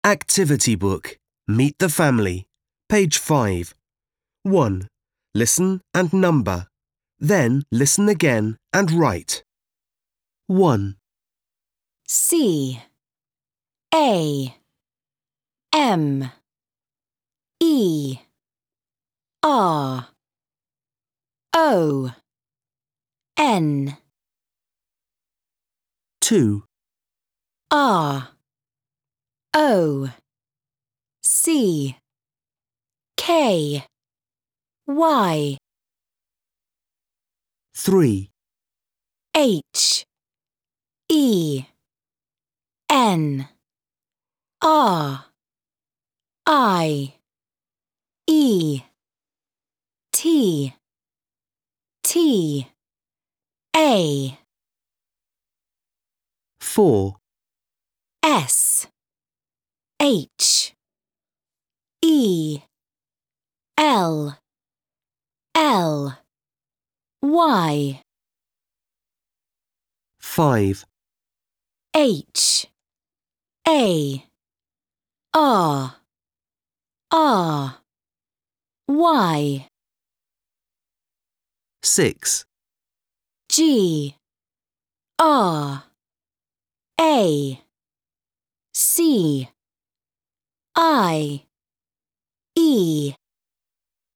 Activity book. Meet the family. Page 5. 1. Listen and number. Then listen again and write. 1, C A M E R O N 2, R O C K Y 3, H E N R I E T T A 4, S H E L L Y 5, H A R R Y 6, G R A C I E